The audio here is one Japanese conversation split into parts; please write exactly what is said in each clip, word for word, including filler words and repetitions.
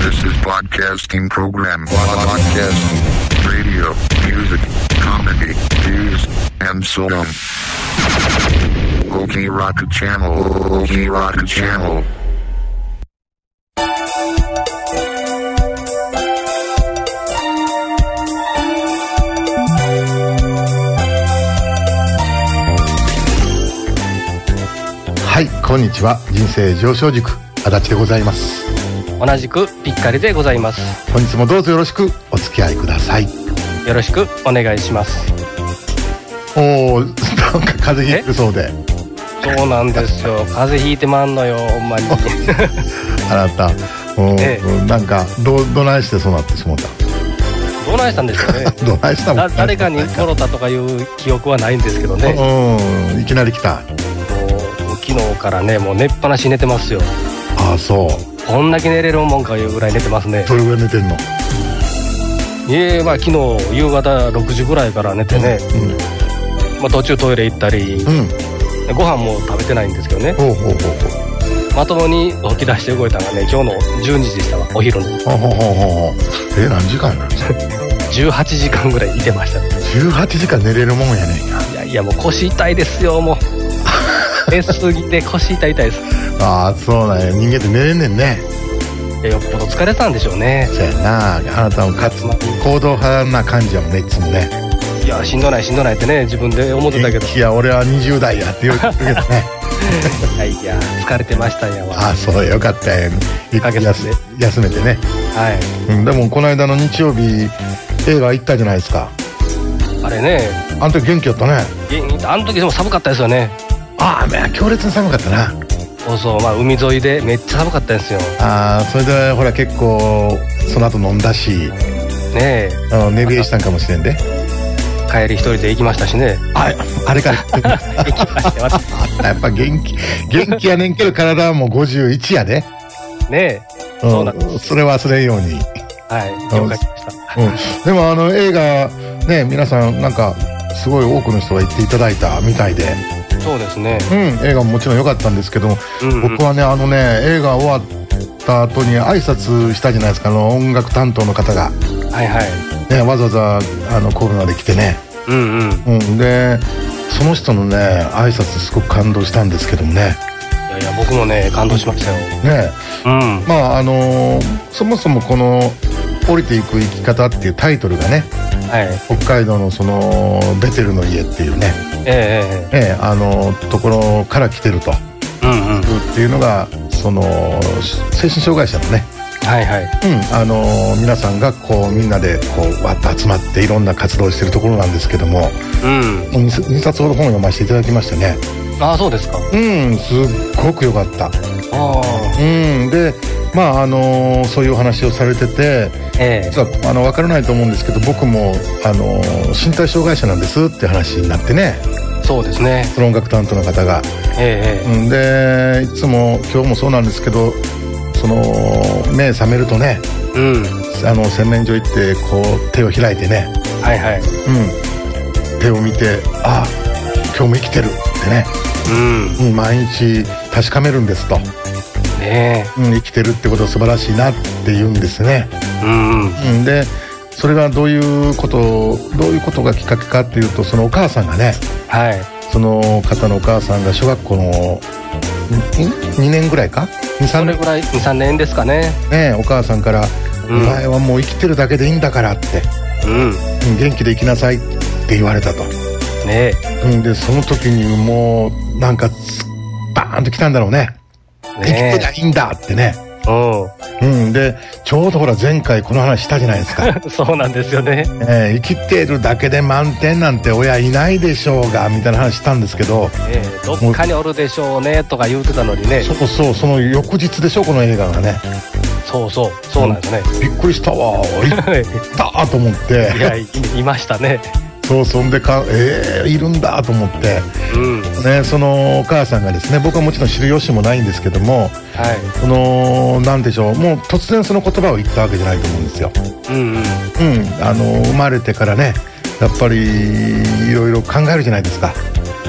This is podcasting program. Podcasting, radio, music, comedy, news, and so on. Oki Rock Channel. Oki Rock Channel. はい、こんにちは。人生上昇塾足立でございます。 同じくピッカリでございます。 本日もどうぞよろしくお付き合いください。 よろしくお願いします。 おー、なんか風邪ひいてるそうで。 そうなんですよ。風邪ひいてまんのよ、ほんまに。 あなた、もう、ええ、なんかどどないしてそうなってしもうた。 どないしたんですかね。 どないしたもん。 誰かにもろたとかいう記憶はないんですけどね。 うん、いきなり来た。 昨日からね、もう寝っぱなし寝てますよ。 ああ、そう。 こんだけ寝れるもんかいうぐらい寝てますね。 どれぐらい寝てんの？ いえ、まあ昨日夕方ろくじぐらいから寝てね、うんうん、まあ、途中トイレ行ったり、うん、ご飯も食べてないんですけどね。ほうほうほうほう。まともに起き出して動いたのがね、今日のじゅうにじでしたわ、お昼の。ほうほうほうほう。え、何時間なんですか？ じゅうはちじかんぐらいいてましたね。 じゅうはちじかん寝れるもんやねんや。 いやいや、もう腰痛いですよ、もう。寝すぎて腰痛い痛いです。 ああ、そうなんや。人間って寝れんねんね。 いや、よっぽど疲れたんでしょうね。 そうやな。あなたもかつ行動派な感じやもんね、いつもね。 いや、しんどないしんどないってね、自分で思ってたけど。 いや、俺はにじゅう代やって言うけどね。 いやいや、疲れてましたよ。 ああ、そうよかったよ。いっかげつで休めてね。 はい、 うん。でもこの間の日曜日映画行ったじゃないですか。 あれね。 あの時元気やったね。 あの時でも寒かったですよね。 ああ、強烈に寒かったな。 そうそう、まあ海沿いでめっちゃ寒かったんですよ。 ああ、それでほら結構その後飲んだしねえ、 寝冷えしたんかもしれんで。 帰り一人で行きましたしね。 あ, あれから行きましたやっぱ元気元気やねんけど体はもうごじゅういちやでねえ、うん、そうなんです。それ忘れんように。 はい、了解しました、 うん、でもあの映画ね、皆さんなんかすごい多くの人が行っていただいたみたいで。 そうですね、 うん、映画ももちろん良かったんですけども、うんうん、僕はね、あのね、映画終わった後に挨拶したじゃないですか、あの音楽担当の方が、 はいはい、 ね、わざわざあのコロナで来てね、うんうんうん、でその人のね挨拶すごく感動したんですけどもね。 いやいや、僕もね感動しましたよね。うん、まああのー、そもそもこの降りていく生き方っていうタイトルがね、はい、北海道のそのベテルの家っていうね、ええええ、あのところから来てると、うんうん、っていうのがその精神障害者のね、はいはい、うん、あの皆さんがこうみんなでこうわっと集まっていろんな活動をしてるところなんですけども、うん、にさつほど本を読ませていただきましてね。 ああ、そうですか。 うん、すっごく良かった。ああ、うん、でまああのー、そういうお話をされてて、ええ、実はあの分からないと思うんですけど、僕も、あのー、身体障害者なんですって話になってね。 そうですね。 その音楽担当の方が、ええ、うん、でいつも今日もそうなんですけど、その目覚めるとね、うん、あの洗面所行ってこう手を開いてね、はいはい、うん、手を見て、ああ今日も生きてるってね、うんうん、毎日確かめるんですと。ね、うん、生きてるってことは素晴らしいなって言うんですね。うん、うん、でそれがどういうことどういうことがきっかけかっていうと、そのお母さんがね、はい、その方のお母さんが小学校のにねんぐらいかにさんねんそれぐらいにさんねんですかね。 ね、お母さんから「うん、お前はもう生きてるだけでいいんだから」って、うん、元気で生きなさいって言われたと。ね、うん、でその時にもうなんかバーンときたんだろうね。生きてりゃいいんだってね。うん、でちょうどほら前回この話したじゃないですか。 そうなんですよね、 えー、生きてるだけで満点なんて親いないでしょうがみたいな話したんですけど、えー、 どっかにおるでしょうねとか言うてたのにね。 そうそう、その翌日でしょ、この映画がね。 そうそう、そうなんですね、 うん、びっくりしたわ、いったと思っていや い, いましたね。 そう、そんでか、えー、いるんだと思って、うんね、そのお母さんがですね、僕はもちろん知る由もないんですけども、はい、そのなんでしょう、もう突然その言葉を言ったわけじゃないと思うんですよ。うんうん、うん、あの生まれてからね、やっぱりいろいろ考えるじゃないですか。 そうですよ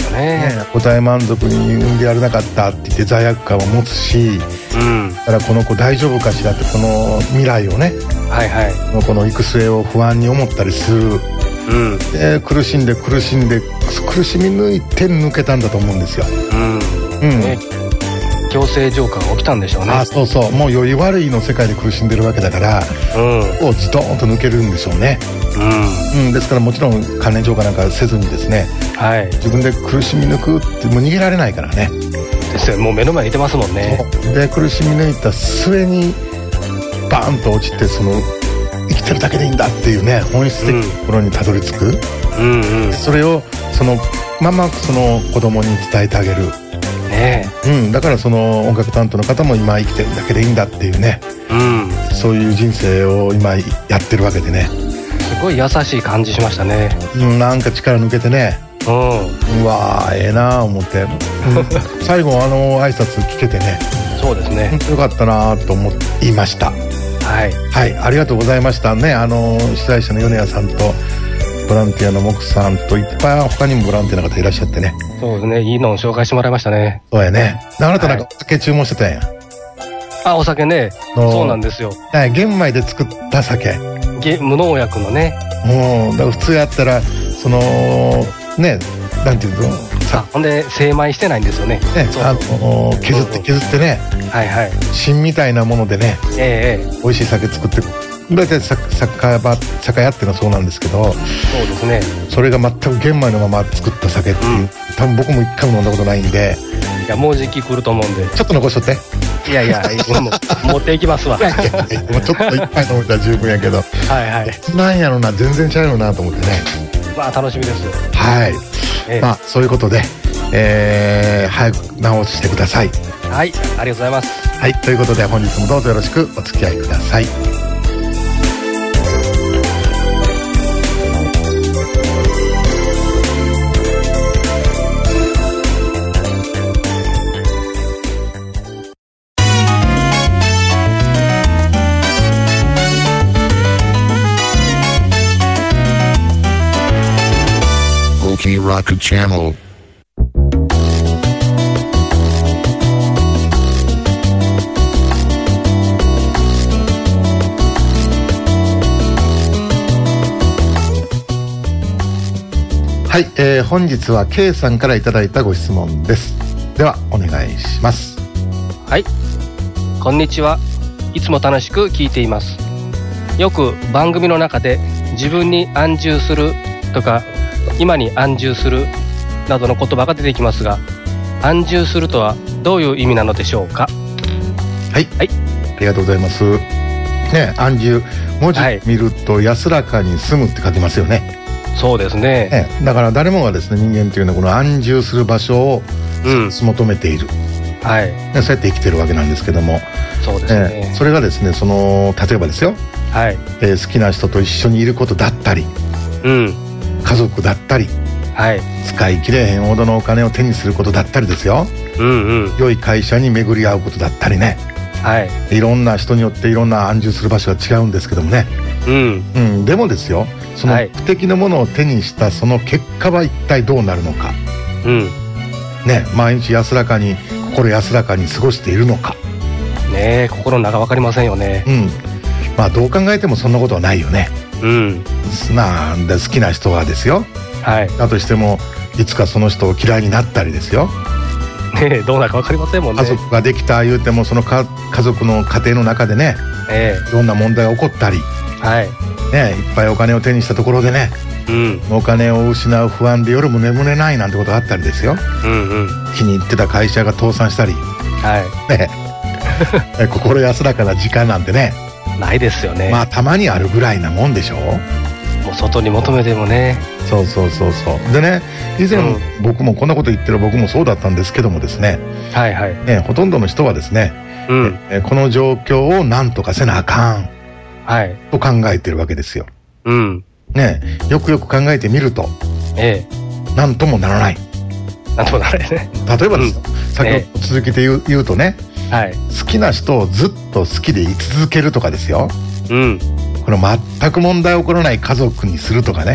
よね。 ね、答え満足に産んでやれなかったって言って罪悪感を持つし、うん、だからこの子大丈夫かしらってこの未来をね、はいはい、この行く末を不安に思ったりする、うん、で苦しんで苦しんで苦しみ抜いて抜けたんだと思うんですよ。うんうんね、 強制浄化が起きたんでしょうね。 あ、そうそう、もう良い悪いの世界で苦しんでるわけだから、うん、をズドーンと抜けるんでしょうね。うんうん、ですからもちろん関連浄化なんかせずにですね、はい、自分で苦しみ抜くってもう逃げられないからね。 ですよ、もう目の前にいてますもんね。 で苦しみ抜いた末にバーンと落ちて、その生きてるだけでいいんだっていうね、本質的なところにたどり着く、うんうんうん、それをそのままその子供に伝えてあげる、ねうん、だからその音楽担当の方も今生きてるだけでいいんだっていうね、うん、そういう人生を今やってるわけでね、 すごい優しい感じしましたね。 うん、なんか力抜けてね、うん、うわーええなー思って、うん、最後あの挨拶聞けてね、 そうですね、 よかったなと思いました。はい、はい、ありがとうございましたね。あの主催者の米谷さんとボランティアの木さんといっぱい他にもボランティアの方いらっしゃってね。 そうですね、いいのを紹介してもらいましたね。 そうやね。あなたなんかお酒注文してたんや、はい、 あ、お酒ね、そうなんですよ。 はい、玄米で作った酒、 無農薬のね。 もうだから普通やったらそのね、なんていうの、 あ、ほんで精米してないんですよね。ね、 そうあの削って削ってね、はいはい、芯みたいなものでね、ええ、美味しい酒作って、大体酒場酒屋っていうのはそうなんですけど、そうですね、それが全く玄米のまま作った酒っていう、うん、多分僕も一回も飲んだことないんで、 いやもうじき来ると思うんで、 ちょっと残しとって。 いやいやもう持っていきますわ。いやいやいや、もうちょっと一杯飲めたら十分やけど、はいはい、なんやろな、全然ちゃうよなと思ってね。 まあ楽しみですよ。 はい、ええ、まあそういうことで、えー、早く直してください。 はい、ありがとうございます。 はい、ということで本日もどうぞよろしくお付き合いください。 Oki Rock Channel。 はい、えー、本日は K さんからいただいたご質問です。ではお願いします。 はい、こんにちは。いつも楽しく聞いています。よく番組の中で自分に安住するとか今に安住するなどの言葉が出てきますが、安住するとはどういう意味なのでしょうか。 はい、はい、ありがとうございますね。安住、文字見ると安らかに住むって書きますよね。 そうです ね, ね。だから誰もがですね、人間というのはこの安住する場所を求めている、うん、はい、ね、そうやって生きてるわけなんですけども、そうですね、ね、それがですね、その例えばですよ、はい、えー、好きな人と一緒にいることだったり、うん、家族だったり、はい、使い切れへんほどのお金を手にすることだったりですよ、うんうん、良い会社に巡り合うことだったりね、はい、いろんな人によっていろんな安住する場所が違うんですけどもね、うんうん、でもですよ、その目的のものを手にしたその結果は一体どうなるのか、うんね、毎日安らかに心安らかに過ごしているのかね。え心の中分かりませんよね、うん、 まあどう考えてもそんなことはないよね、うん、なんで好きな人はですよ、はい、だとしてもいつかその人を嫌いになったりですよ、 ね、どうなるか分かりませんもんね。 家族ができた言うてもそのか家族の家庭の中でね、ええ、いろんな問題が起こったり、はいね、いっぱいお金を手にしたところでね、うん、お金を失う不安で夜も眠れないなんてことがあったりですよ、うんうん、気に入ってた会社が倒産したり、はいね、心安らかな時間なんてねないですよね。 まあたまにあるぐらいなもんでしょう。 もう外に求めてもね。 そうそうそうそうでね、以前、うん、僕もこんなこと言ってる僕もそうだったんですけどもですね、はいはいね、ほとんどの人はですね、うん、えこの状況をなんとかせなあかん、はい、と考えてるわけですよ、うんね、よくよく考えてみると、ええ、なんともならない。 なんともならないね。 例えばですよ、うん、先ほど続けて言う、言うとね、はい、好きな人をずっと好きでい続けるとかですよ、うん、これ全く問題起こらない家族にするとかね、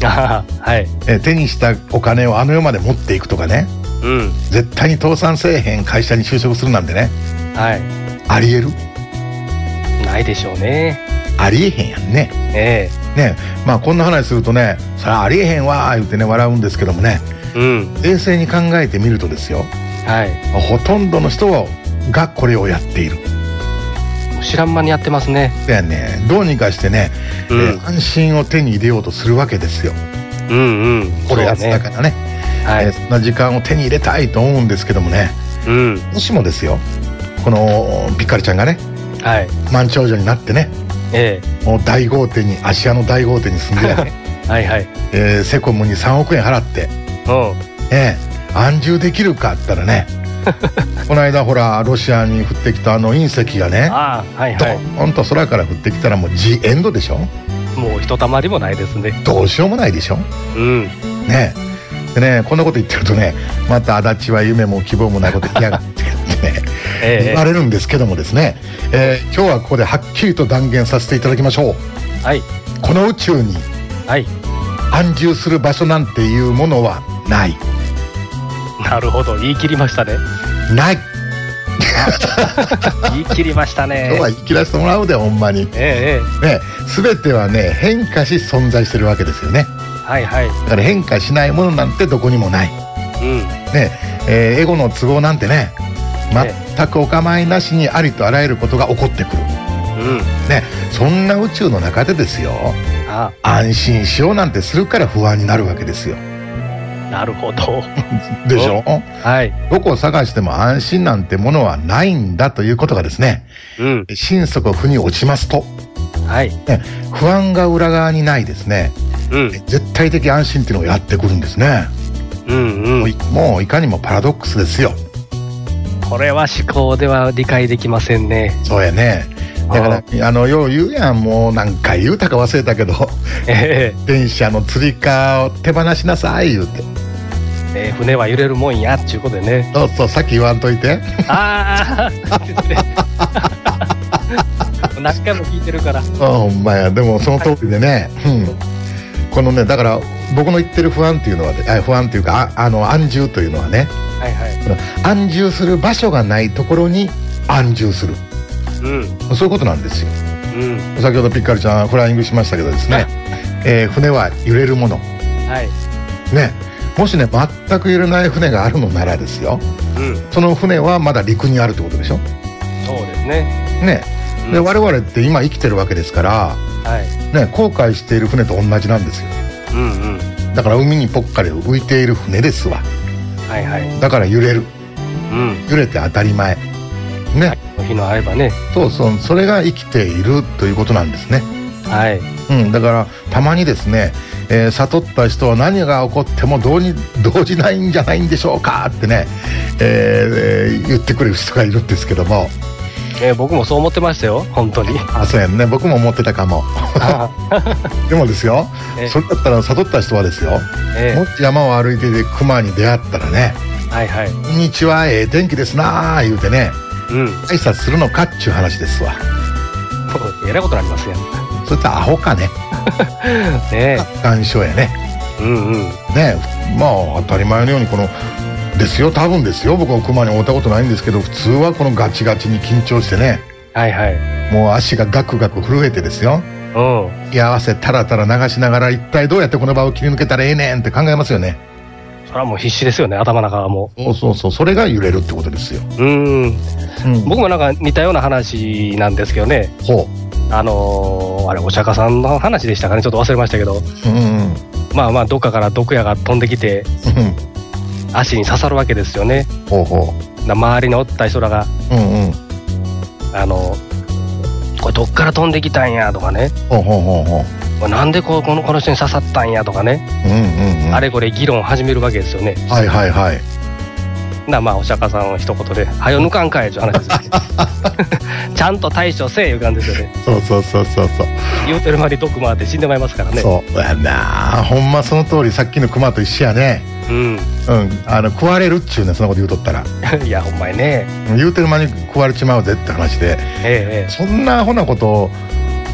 はい、 え手にしたお金をあの世まで持っていくとかね、うん、絶対に倒産せえへん会社に就職するなんてね、はい、ありえる？ ないでしょうね。 ありえへんやんね。 ええね、まあこんな話するとね、それはありえへんわー言ってね笑うんですけどもね、うん、冷静に考えてみるとですよ、はい、ほとんどの人がこれをやっている。 知らん間にやってますね。 そうやね、どうにかしてね、うん、えー、安心を手に入れようとするわけですよ。うんうん、これやつだからね、はい、えー、そんな時間を手に入れたいと思うんですけどもね、うん、もしもですよ、このピッカリちゃんがね、はい、満長者になってね、ええ、もう大豪邸に、芦屋の大豪邸に住んでやねはいはい、えー、セコムにさんおくえん払って、えー、安住できるかって言ったらねこの間ほらロシアに降ってきたあの隕石がね、あ、はいはい、ドーンと空から降ってきたらもうジエンドでしょ。 もうひとたまりもないですね。 どうしようもないでしょ。うんねでね、こんなこと言ってるとね、また足立は夢も希望もないこと言いやがってってねええ言われるんですけどもですね、えー、今日はここではっきりと断言させていただきましょう。はい、この宇宙に、はい、安住する場所なんていうものはない。 なるほど、言い切りましたね。 ない言い切りましたね。 今日は言い切らせてもらうで、ほんまに。ええね、全てはね変化し存在してるわけですよね。はいはい。だから変化しないものなんてどこにもない。うんねえー、エゴの都合なんてね全くお構いなしにありとあらゆることが起こってくる。うんね、そんな宇宙の中でですよ、ああ安心しようなんてするから不安になるわけですよ。 なるほどでしょ、はい、どこを探しても安心なんてものはないんだということがですね、うん、心底腑に落ちますと、はいね、不安が裏側にないですね、うん、絶対的安心っていうのがやってくるんですね。うんうん、もう、もういかにもパラドックスですよ。 これは思考では理解できませんね。 そうやね。だからあのよう言うやん、もう何回言うたか忘れたけど、えー、電車のつり革を手放しなさい言うて、 えー、船は揺れるもんやっちゅうことでね。 そうそう、さっき言わんといて。ああ何回も聞いてるから。 ほんまや。でもその通りでね、はい、うん、このね、だから僕の言ってる不安っていうのは、あ不安っていうか あ, あの安住というのはね、はいはい、安住する場所がないところに安住する、うん、そういうことなんですよ、うん、先ほどピッカリちゃんフライングしましたけどですね、えー、船は揺れるもの、はいね、もしね全く揺れない船があるのならですよ、うん、その船はまだ陸にあるってことでしょ。 そうですね。 ね、で、うん、我々って今生きてるわけですから、はいね、航海している船と同じなんですよ、うんうん、だから海にぽっかり浮いている船ですわ、はいはい、だから揺れる、うん、揺れて当たり前ね、 日のあればね、 そうそう、それが生きているということなんですね。はい、うん、だからたまにですね、えー、悟った人は何が起こっても動に動じないんじゃないんでしょうかってね、えーえー、言ってくれる人がいるんですけども、 えー、僕もそう思ってましたよ、本当に。 あ、そうやね、僕も思ってたかもでもですよ、えー、それだったら悟った人はですよ、えー、もし山を歩いてて熊に出会ったらね、はいはい、こんにちは、ええ天気ですなー言うてね、うん、挨拶するのかっちゅう話ですわ。 えらいことになりますやん。 それってアホかねねえ、感傷やね。うんうん、ねえ、まあ当たり前のようにこのですよ、多分ですよ、僕は熊に会ったことないんですけど、普通はこのガチガチに緊張してね、はいはい、もう足がガクガク震えてですよ、うん、居合わせたらたら流しながら、一体どうやってこの場を切り抜けたらええねんって考えますよね。 それはもう必死ですよね、頭の中はもう。 そうそうそう、それが揺れるってことですよ。うん、 うん、僕もなんか似たような話なんですけどね。ほう、あのー、あれお釈迦さんの話でしたかね、ちょっと忘れましたけど、うんうん、まあまあどっかから毒矢が飛んできて、うん、足に刺さるわけですよね。ほうほう、周りにおった人らが、うんうん、あのこれどっから飛んできたんやとかね、ほうほうほうほう、なんでこうこのこの人に刺さったんやとかね、うんうんうん、あれこれ議論を始めるわけですよね。はいはいはい。な、まあお釈迦さんは一言で「はよ抜かんかい」という話ですよねちゃんと対処せえいう感じですよね。 そうそうそうそうそう、 言うてる間に毒回って死んでまいりますからね。 そうやな、ほんまその通り、さっきの熊と一緒やね。うん、うん、あの食われるっちゅうね、そんなこと言うとったらいやほんまにね、 言うてる間に食われちまうぜって話で、ええ、そんなアホなこと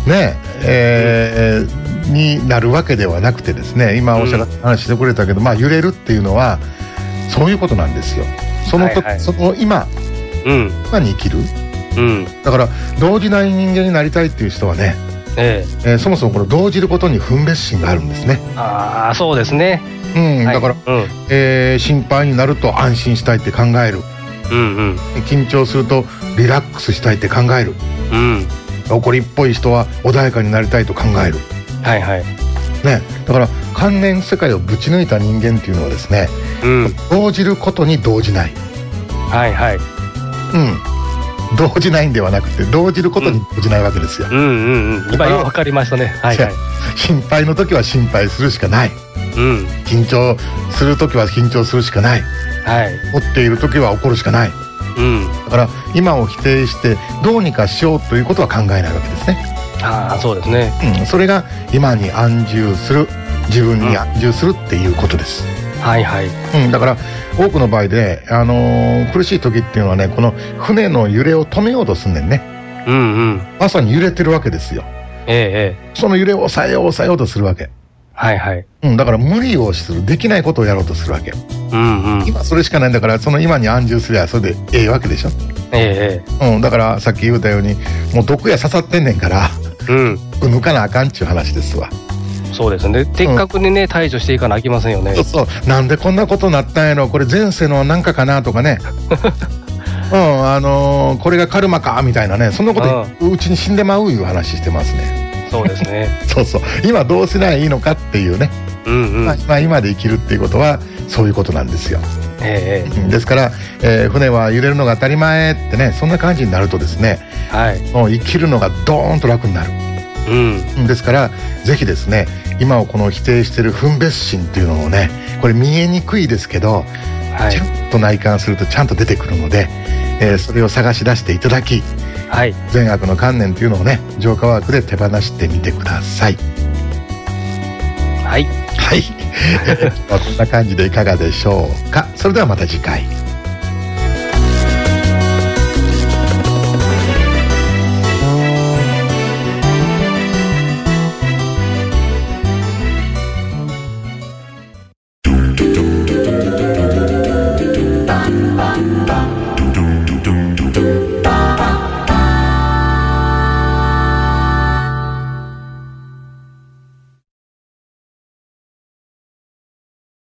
ねえー、になるわけではなくてですね、今おっしゃった話してくれたけど、うん、まあ揺れるっていうのはそういうことなんですよ。そのと、はいはい、その今、うん、今に生きる、うん、だから動じない人間になりたいっていう人はね、えええー、そもそもこの動じることに分別心があるんですね。 ああ、そうですね。 うん、だから、はい、うん、えー、心配になると安心したいって考える、うんうん、緊張するとリラックスしたいって考える、うん、怒りっぽい人は穏やかになりたいと考える、はいはいね、だから観念世界をぶち抜いた人間っていうのはですね、うん、動じることに動じない、はいはい、うん、動じないんではなくて動じることに動じないわけですよ。うんうんうん、今よく分かりましたね。はいはい、心配の時は心配するしかない、うん、緊張する時は緊張するしかない、はい、怒っている時は怒るしかない、うん、だから今を否定してどうにかしようということは考えないわけですね。 ああ、そうですね、 うん、それが今に安住する、自分に安住するっていうことです、うん、はいはい、うん、だから多くの場合で、あのー、苦しい時っていうのはね、この船の揺れを止めようとすんねんね、うんうん、まさに揺れてるわけですよ。ええ、その揺れを抑えよう抑えようとするわけ。はいはい、うん、だから無理をする、できないことをやろうとするわけ、うんうん、今それしかないんだから、その今に安住すりゃそれでええわけでしょ。ええ、うん、だからさっき言ったようにもう毒矢刺さってんねんから、うん、抜かなあかんっちゅう話ですわ。そうですね、的確にね、うん、対処していかなあきませんよね。そうそう、なんでこんなことになったんやろ、これ前世のなんかかなとかねうん、あのー、これがカルマかみたいなね、そんなことうちに死んでまういう話してますね。そうですねそうそう、今どうすりゃいいのかっていうね、うんうん、まあ、今今で生きるっていうことはそういうことなんですよ。えー、ですから、えー、船は揺れるのが当たり前ってね、そんな感じになるとですね、はい、もう生きるのがドーンと楽になる、うん、ですからぜひですね、今をこの否定している分別心っていうのをね、これ見えにくいですけど、はい、ちゃんと内観するとちゃんと出てくるので、えー、それを探し出していただき、はい、善悪の観念というのをね、浄化ワークで手放してみてください。はいはいこんな感じでいかがでしょうか。それではまた次回。